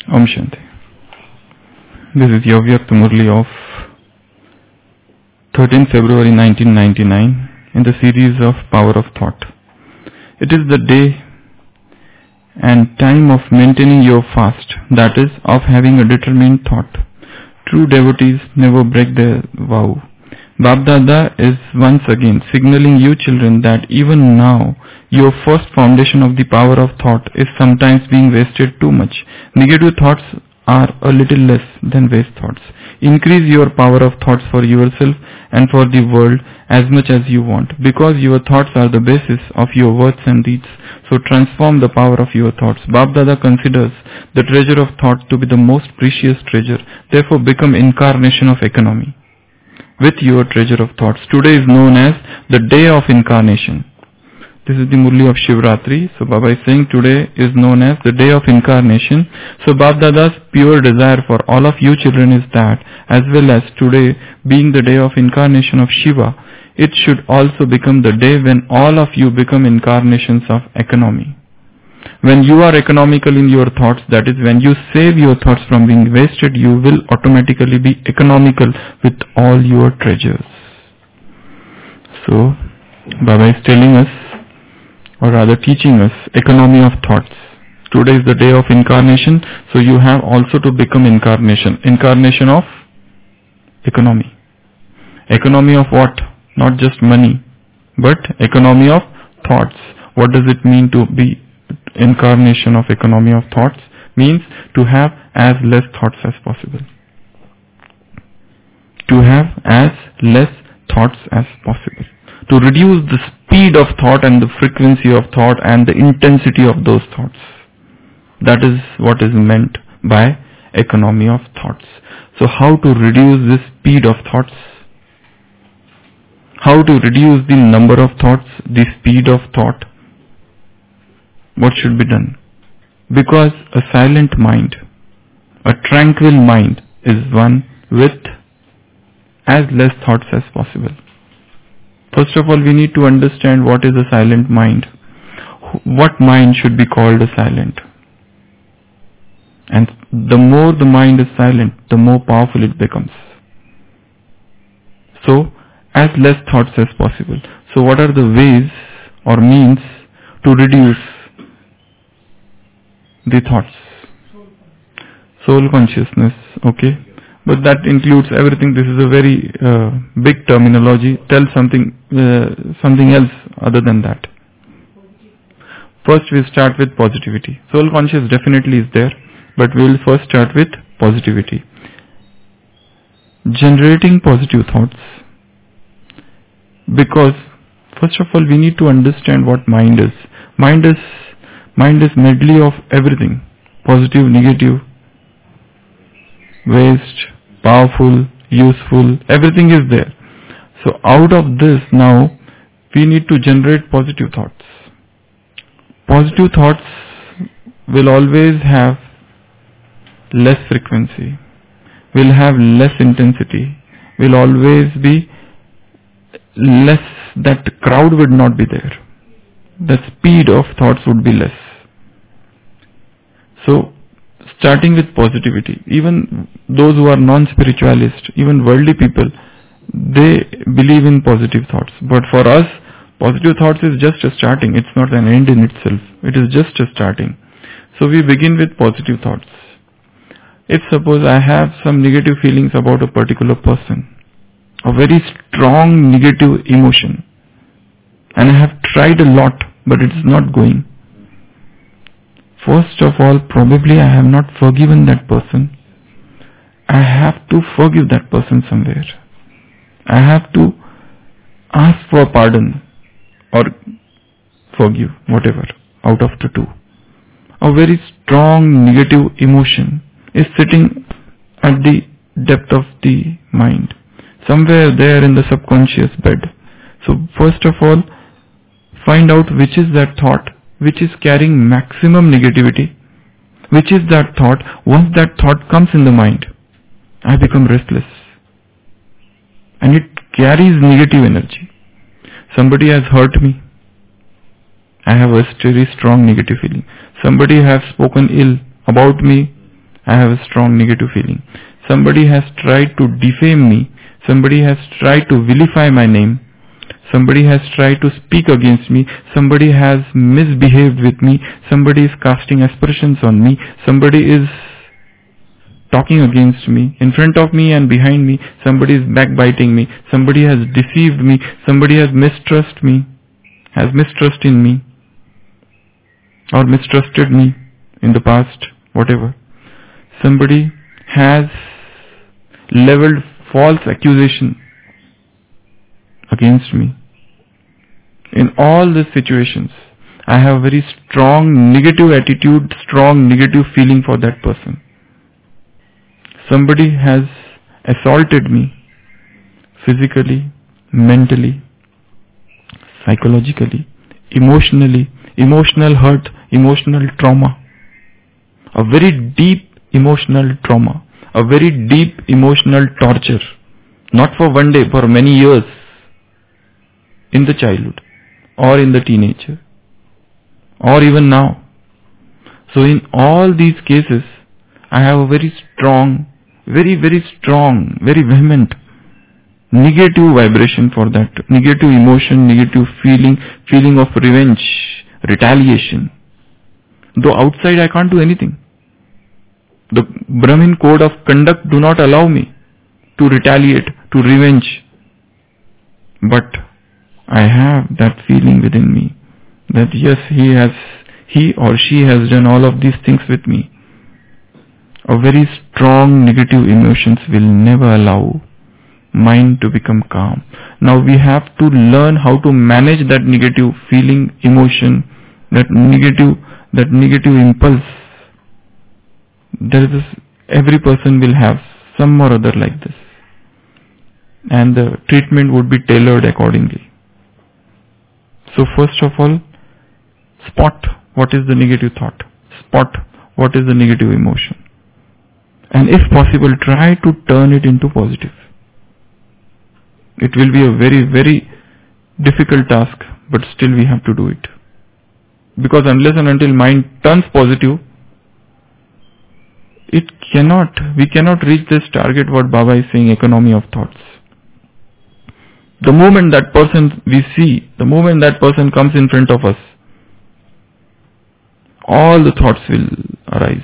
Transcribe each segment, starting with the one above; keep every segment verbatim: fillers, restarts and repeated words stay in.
Om Shanti. This is Yavyakta Murli of thirteenth February nineteen ninety-nine in the series of Power of Thought. It is the day and time of maintaining your fast, that is, of having a determined thought. True devotees never break their vow. Bab Dada is once again signaling you children that even now your first foundation of the power of thought is sometimes being wasted too much. Negative thoughts are a little less than waste thoughts. Increase your power of thoughts for yourself and for the world as much as you want, because your thoughts are the basis of your words and deeds. So transform the power of your thoughts. Bab Dada considers the treasure of thought to be the most precious treasure. Therefore become incarnation of economy with your treasure of thoughts. Today is known as the day of incarnation. This is the Murli of Shivratri. So Baba is saying today is known as the day of incarnation. So Bab Dada's pure desire for all of you children is that, as well as today being the day of incarnation of Shiva, it should also become the day when all of you become incarnations of economy. When you are economical in your thoughts, that is, when you save your thoughts from being wasted, you will automatically be economical with all your treasures. So, Baba is telling us, or rather teaching us, economy of thoughts. Today is the day of incarnation, so you have also to become incarnation. Incarnation of economy. Economy of what? Not just money, but economy of thoughts. What does it mean to be incarnation of economy of thoughts? Means to have as less thoughts as possible. To have as less thoughts as possible. To reduce the speed of thought and the frequency of thought and the intensity of those thoughts. That is what is meant by economy of thoughts. So how to reduce the speed of thoughts? How to reduce the number of thoughts, the speed of thought? What should be done? Because a silent mind, a tranquil mind is one with as less thoughts as possible. First of all, we need to understand what is a silent mind. What mind should be called a silent? And the more the mind is silent, the more powerful it becomes. So, as less thoughts as possible. So what are the ways or means to reduce the thoughts? Soul consciousness, okay. But that includes everything. This is a very uh, big terminology. Tell something, uh, something else other than that. First we start with positivity. Soul conscious definitely is there, but we will first start with positivity. Generating positive thoughts. Because first of all we need to understand what mind is. Mind is mind is medley of everything. Positive, negative, waste, powerful, useful, everything is there. So out of this now we need to generate positive thoughts. Positive thoughts will always have less frequency, will have less intensity, will always be less, that crowd would not be there. The speed of thoughts would be less. So, starting with positivity, even those who are non-spiritualist, even worldly people, they believe in positive thoughts. But for us, positive thoughts is just a starting. It's not an end in itself. It is just a starting. So we begin with positive thoughts. If suppose I have some negative feelings about a particular person, a very strong negative emotion, and I have tried a lot, but it is not going. First of all, probably I have not forgiven that person. I have to forgive that person somewhere. I have to ask for pardon or forgive, whatever, out of the two. A very strong negative emotion is sitting at the depth of the mind, somewhere there in the subconscious bed. So first of all, find out which is that thought which is carrying maximum negativity, which is that thought. Once that thought comes in the mind, I become restless and it carries negative energy. Somebody has hurt me, I have a very strong negative feeling. Somebody has spoken ill about me, I have a strong negative feeling. Somebody has tried to defame me. Somebody has tried to vilify my name. Somebody has tried to speak against me. Somebody has misbehaved with me. Somebody is casting aspersions on me. Somebody is talking against me. In front of me and behind me, somebody is backbiting me. Somebody has deceived me. Somebody has mistrusted me, has mistrust in me, or mistrusted me in the past, whatever. Somebody has leveled false accusation against me. In all these situations, I have a very strong negative attitude, strong negative feeling for that person. Somebody has assaulted me physically, mentally, psychologically, emotionally, emotional hurt, emotional trauma, a very deep emotional trauma, a very deep emotional torture, not for one day, for many years, in the childhood, or in the teenager, or even now. So in all these cases, I have a very strong, very, very strong, very vehement negative vibration for that, negative emotion, negative feeling, feeling of revenge, retaliation. Though outside I can't do anything. The Brahmin code of conduct do not allow me to retaliate, to revenge. But I have that feeling within me that yes, he has, he or she has done all of these things with me. A very strong negative emotions will never allow mind to become calm. Now we have to learn how to manage that negative feeling, emotion, that negative, that negative impulse. There is this, every person will have some or other like this, and the treatment would be tailored accordingly. So first of all, spot what is the negative thought, spot what is the negative emotion, and if possible try to turn it into positive. It will be a very, very difficult task, but still we have to do it. Because unless and until mind turns positive, it cannot, we cannot reach this target what Baba is saying, economy of thoughts. The moment that person we see, the moment that person comes in front of us, all the thoughts will arise.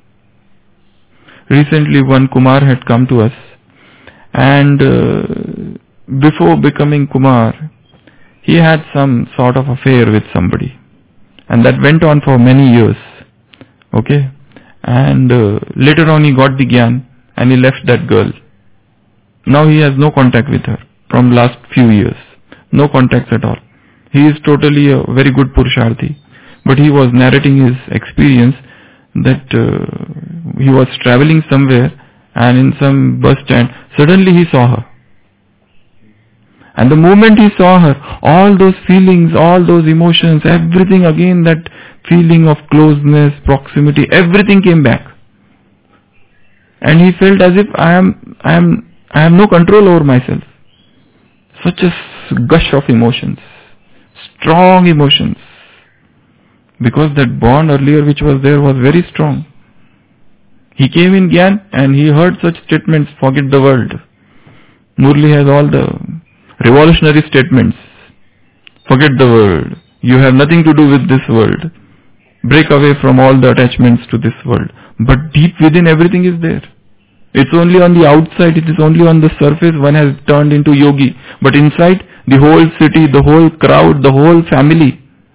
Recently one Kumar had come to us, and uh, before becoming Kumar, he had some sort of affair with somebody, and that went on for many years. Okay, and uh, later on he got the Gyan and he left that girl. Now he has no contact with her from last few years, no contacts at all. He is totally a very good Purusharthi, but he was narrating his experience that uh, he was traveling somewhere, and in some bus stand suddenly he saw her. And the moment he saw her, all those feelings, all those emotions, everything again, that feeling of closeness, proximity, everything came back. And he felt as if I am, I am, I have no control over myself. Such a gush of emotions, strong emotions. Because that bond earlier which was there was very strong. He came in Gyan and he heard such statements, forget the world. Murli has all the revolutionary statements. Forget the world. You have nothing to do with this world. Break away from all the attachments to this world. But deep within everything is there. It's only on the outside, it is only on the surface one has turned into yogi. But inside, the whole city, the whole crowd, the whole family,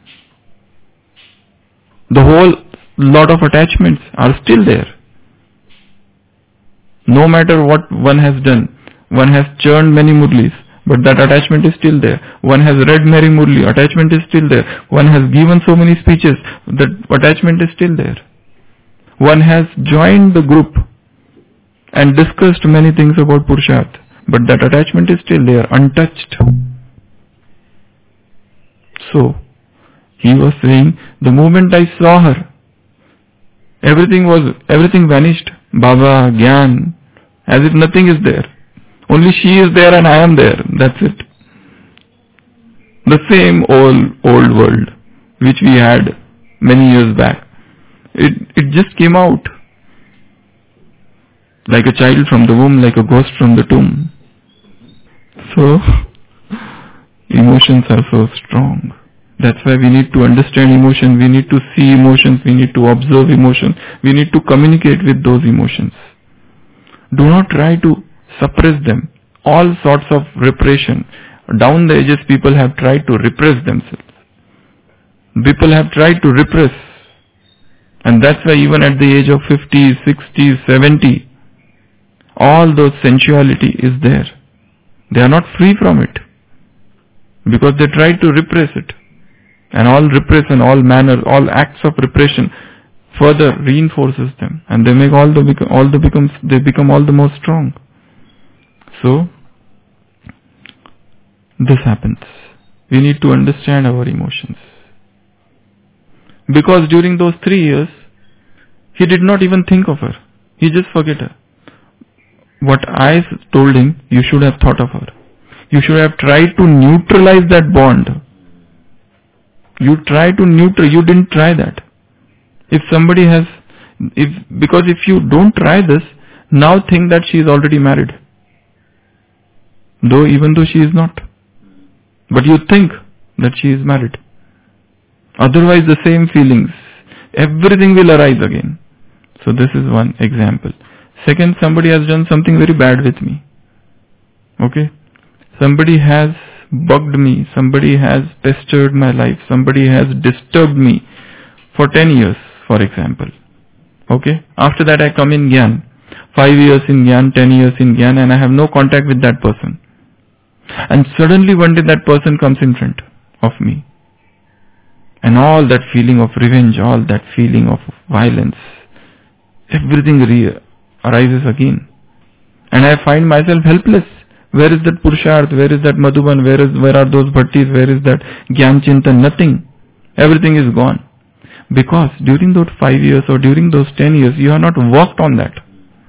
the whole lot of attachments are still there. No matter what one has done, one has churned many murlis, but that attachment is still there. One has read Mary Murli, attachment is still there. One has given so many speeches, that attachment is still there. One has joined the group and discussed many things about Purusharth, but that attachment is still there, untouched. So, he was saying, the moment I saw her, everything was, everything vanished. Baba, Gyan, as if nothing is there. Only she is there and I am there. That's it. The same old, old world which we had many years back. It, it just came out. Like a child from the womb, like a ghost from the tomb. So, emotions are so strong. That's why we need to understand emotion, we need to see emotions, we need to observe emotion, we need to communicate with those emotions. Do not try to suppress them. All sorts of repression. Down the ages people have tried to repress themselves. People have tried to repress. And that's why even at the age of fifty, sixty, seventy, all those sensuality is there. They are not free from it. Because they try to repress it. And all repression, all manner, all acts of repression further reinforces them. And they make all the, all the becomes, they become all the more strong. So, this happens. We need to understand our emotions. Because during those three years, he did not even think of her. He just forget her. What I told him, you should have thought of her. You should have tried to neutralize that bond. You try to neutral, you didn't try that. If somebody has, if because if you don't try this, now think that she is already married. Though even though she is not. But you think that she is married. Otherwise the same feelings, everything will arise again. So this is one example. Second, somebody has done something very bad with me. Okay? Somebody has bugged me, somebody has pestered my life, somebody has disturbed me for ten years, for example. Okay? After that I come in Gyan. five years in Gyan, ten years in Gyan, and I have no contact with that person. And suddenly one day that person comes in front of me. And all that feeling of revenge, all that feeling of violence, everything re- arises again. And I find myself helpless. Where is that Purusharth? Where is that Madhuban? Where is where are those Bhattis? Where is that Gyan Chintan? Nothing. Everything is gone. Because during those five years or during those ten years, you have not worked on that.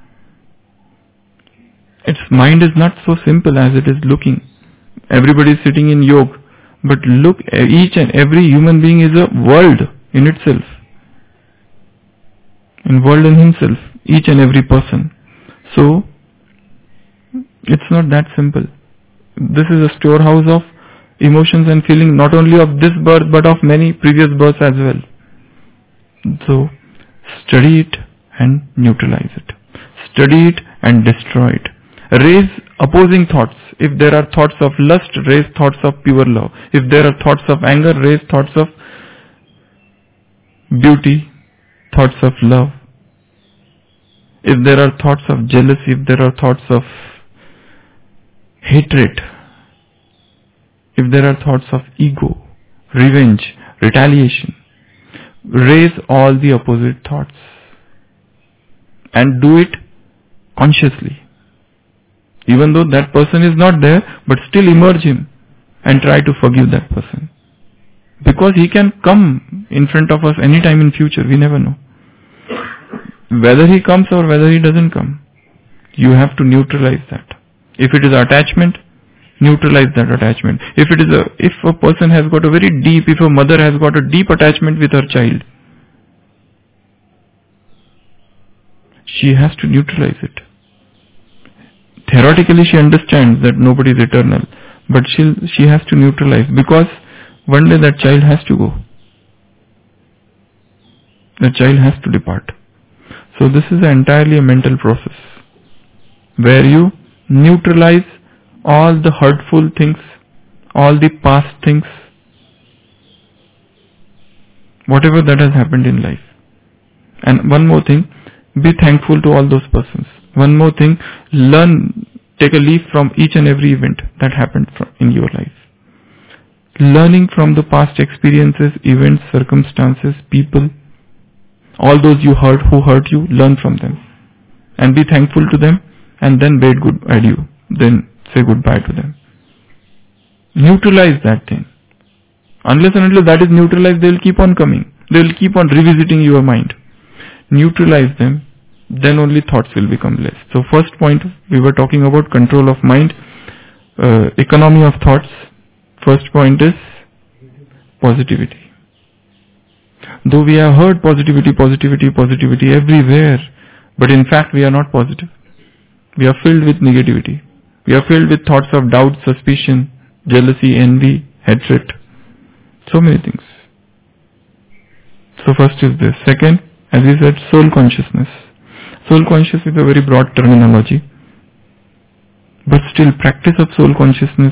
Its mind is not so simple as it is looking. Everybody is sitting in yoga. But look, each and every human being is a world in itself. In world in himself. Each and every person. So, it's not that simple. This is a storehouse of emotions and feeling, not only of this birth but of many previous births as well. So, study it and neutralize it. Study it and destroy it. Raise opposing thoughts. If there are thoughts of lust, raise thoughts of pure love. If there are thoughts of anger, raise thoughts of beauty, thoughts of love. If there are thoughts of jealousy, if there are thoughts of hatred, if there are thoughts of ego, revenge, retaliation, raise all the opposite thoughts and do it consciously. Even though that person is not there, but still immerse him and try to forgive that person. Because he can come in front of us anytime in future, we never know. Whether he comes or whether he doesn't come, you have to neutralize that. If it is attachment, neutralize that attachment. If it is a, if a person has got a very deep, if a mother has got a deep attachment with her child, she has to neutralize it. Theoretically she understands that nobody is eternal, but she she has to neutralize, because one day that child has to go. The child has to depart. So this is entirely a mental process, where you neutralize all the hurtful things, all the past things, whatever that has happened in life. And one more thing, be thankful to all those persons. One more thing, learn, take a leaf from each and every event that happened in your life. Learning from the past experiences, events, circumstances, people, all those you hurt, who hurt you, learn from them. And be thankful to them, and then bid good adieu. Then say goodbye to them. Neutralize that thing. Unless and until that is neutralized, they will keep on coming. They will keep on revisiting your mind. Neutralize them. Then only thoughts will become less. So first point, we were talking about control of mind, uh, economy of thoughts. First point is positivity. Though we have heard positivity, positivity, positivity everywhere, but in fact we are not positive. We are filled with negativity. We are filled with thoughts of doubt, suspicion, jealousy, envy, hatred. So many things. So first is this. Second, as we said, soul consciousness. Soul consciousness is a very broad terminology. But still, practice of soul consciousness,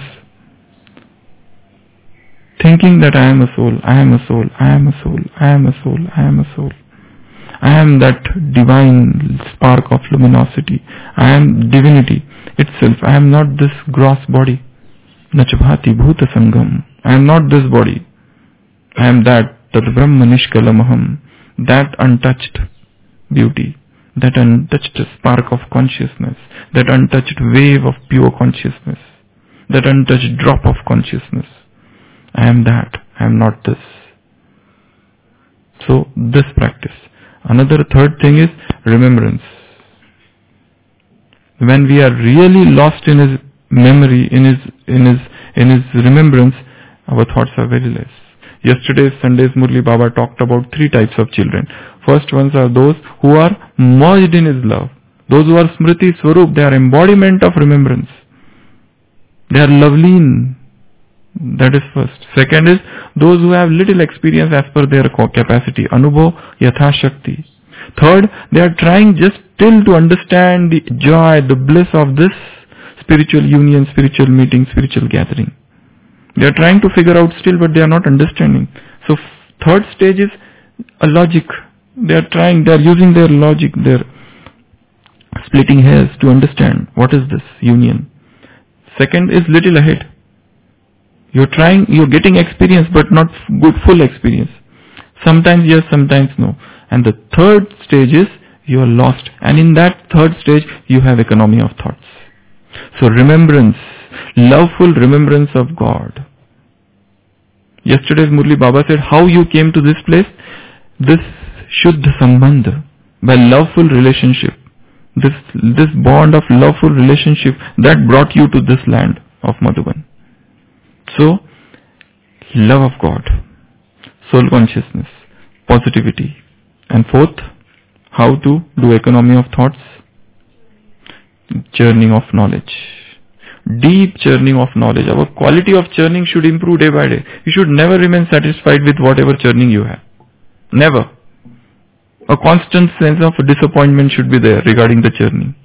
thinking that I am a soul, I am a soul, I am a soul, I am a soul, I am a soul. I am that divine spark of luminosity. I am divinity itself. I am not this gross body. Nachabhati bhuta sangam. I am not this body. I am that, that Brahma nishkalamaham, that untouched beauty, that untouched spark of consciousness, that untouched wave of pure consciousness, that untouched drop of consciousness. I am that. I am not this. So, this practice. Another third thing is remembrance. When we are really lost in his memory, in his in his in his remembrance, our thoughts are very less. Yesterday's Sunday's Murli Baba talked about three types of children. First ones are those who are merged in his love. Those who are Smriti Swarup, they are embodiment of remembrance. They are loveleen. That is first. Second is those who have little experience as per their capacity. Anubhav yatha shakti. Third, they are trying just still to understand the joy, the bliss of this spiritual union, spiritual meeting, spiritual gathering. They are trying to figure out still, but they are not understanding. So third stage is a logic. They are trying, they are using their logic, their splitting hairs to understand what is this union. Second is little ahead. You're trying, you're getting experience, but not good full experience. Sometimes yes, sometimes no. And the third stage is you are lost. And in that third stage, you have economy of thoughts. So remembrance, loveful remembrance of God. Yesterday's Murli Baba said, how you came to this place? This Shuddha Sambandha, by loveful relationship. This, this bond of loveful relationship that brought you to this land of Madhuban. So, love of God, soul consciousness, positivity. And fourth, how to do economy of thoughts? Churning of knowledge. Deep churning of knowledge. Our quality of churning should improve day by day. You should never remain satisfied with whatever churning you have. Never. A constant sense of disappointment should be there regarding the churning.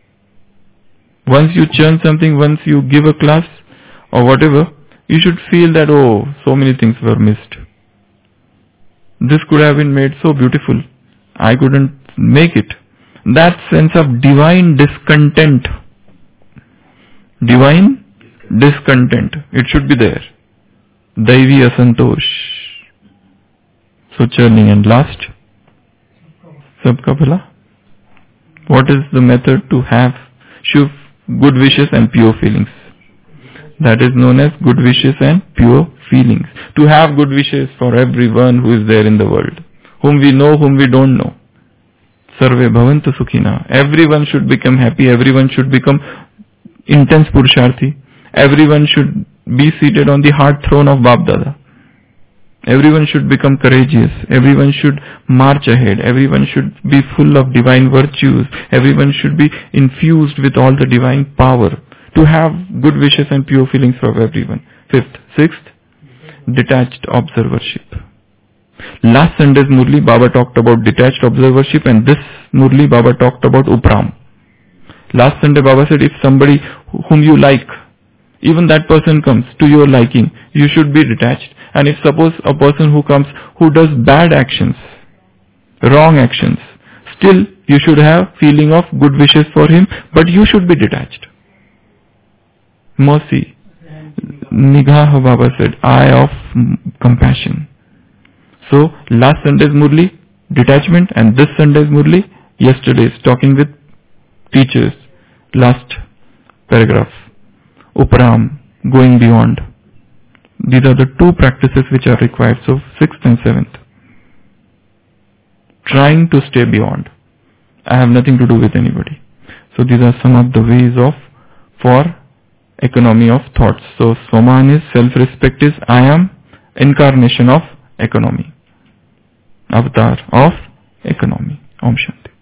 Once you churn something, once you give a class or whatever, you should feel that, oh, so many things were missed. This could have been made so beautiful. I couldn't make it. That sense of divine discontent. Divine discontent. It should be there. Daivi asantosh. So churning. And last, sabka bhala. What is the method to have Shiv good wishes and pure feelings? That is known as good wishes and pure feelings. To have good wishes for everyone who is there in the world. Whom we know, whom we don't know. Sarve bhavantu sukhina. Everyone should become happy. Everyone should become intense purusharthi. Everyone should be seated on the heart throne of Bap Dada. Everyone should become courageous. Everyone should march ahead. Everyone should be full of divine virtues. Everyone should be infused with all the divine power. To have good wishes and pure feelings for everyone. Fifth. Sixth, detached observership. Last Sunday's Murli Baba talked about detached observership, and this Murli Baba talked about Upram. Last Sunday Baba said, if somebody whom you like, even that person comes to your liking, you should be detached. And if suppose a person who comes who does bad actions, wrong actions, still you should have feeling of good wishes for him, but you should be detached. Mercy. Nigah Baba said, eye of compassion. So, last Sunday's Murli, detachment, and this Sunday's Murli, yesterday's talking with teachers. Last paragraph. Upram, going beyond. These are the two practices which are required. So, sixth and seventh. Trying to stay beyond. I have nothing to do with anybody. So, these are some of the ways of, for economy of thoughts. So, Swaman is self-respect is I am incarnation of economy. Avatar of economy. Om Shanti.